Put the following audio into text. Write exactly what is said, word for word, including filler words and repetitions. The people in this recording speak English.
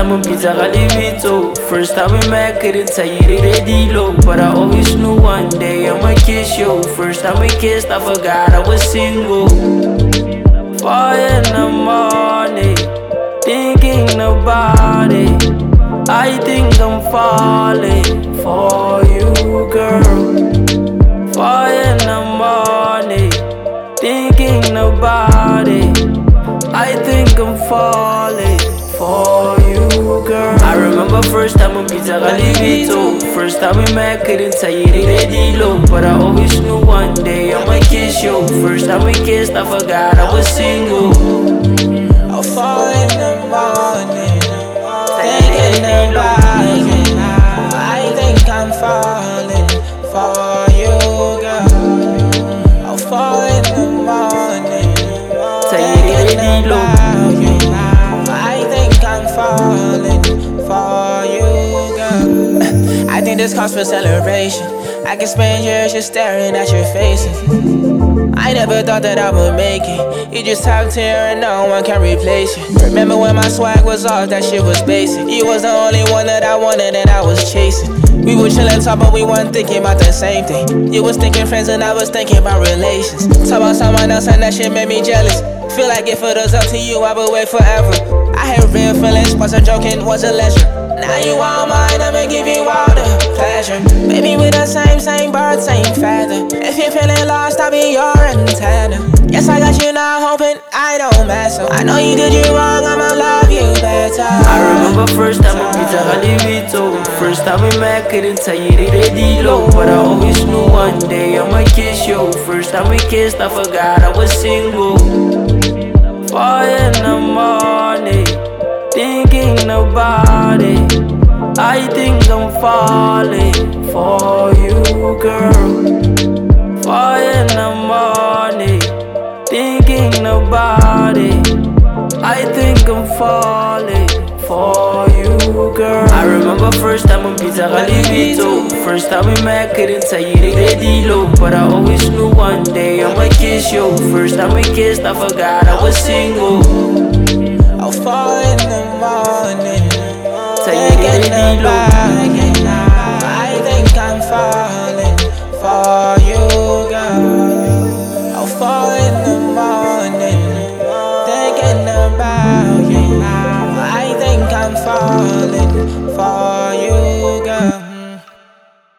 time we beat a Libito. First time we met, couldn't tell you they did low. But I always knew one day I'ma kiss you. First time we kissed, I forgot I was single. Four in the morning, thinking about it. I think I'm falling for you, girl. Four in the morning, thinking about it. I think I'm falling for you, girl. I remember first time we beat a Libito. First time we met, couldn't tell you they did low. But I always knew one day I'ma kiss you. First time we kissed, I forgot I was single. I'll fall in the morning, thinking about you. I think I'm falling for you, girl. I'll fall in the morning, thinking about you. I think I'm falling for you, girl. I think this calls for celebration. I can spend years just staring at your faces. I never thought that I would make it. You just talked here and no one can replace you. Remember when my swag was off, that shit was basic. You was the only one that I wanted and I was chasing. We were chillin' talk, but we weren't thinking about the same thing. You was thinking friends and I was thinking about relations. Talk about someone else and that shit made me jealous. Feel like if it was up to you, I would wait forever. I had real feelings, wasn't joking, was a leisure. Now you all mine, I'ma give you all the pleasure. Baby, we the same, same bird, same feather. If you're feeling lost, I'll be your antenna. Yes, I got you now, hoping I don't mess up. I know you did you wrong, I'ma love you better. I remember first time we beat a Libito. First time we met, couldn't tell you they did low. But I always knew one day I'ma kiss you. First time we kissed, I forgot I was single. Four in the morning, thinking about it. I think I'm falling for you, girl. Four in the morning, thinking about it. I think I'm falling for you, girl. I remember first time we beat a Libito. First time we met, couldn't tell you they did low. But I always knew one day I'ma kiss you. First time we kissed, I forgot I was single. I'll fall in the morning, thinking about you. I think I'm falling for you, girl. I'll fall in the morning, thinking about you. I think I'm falling for you.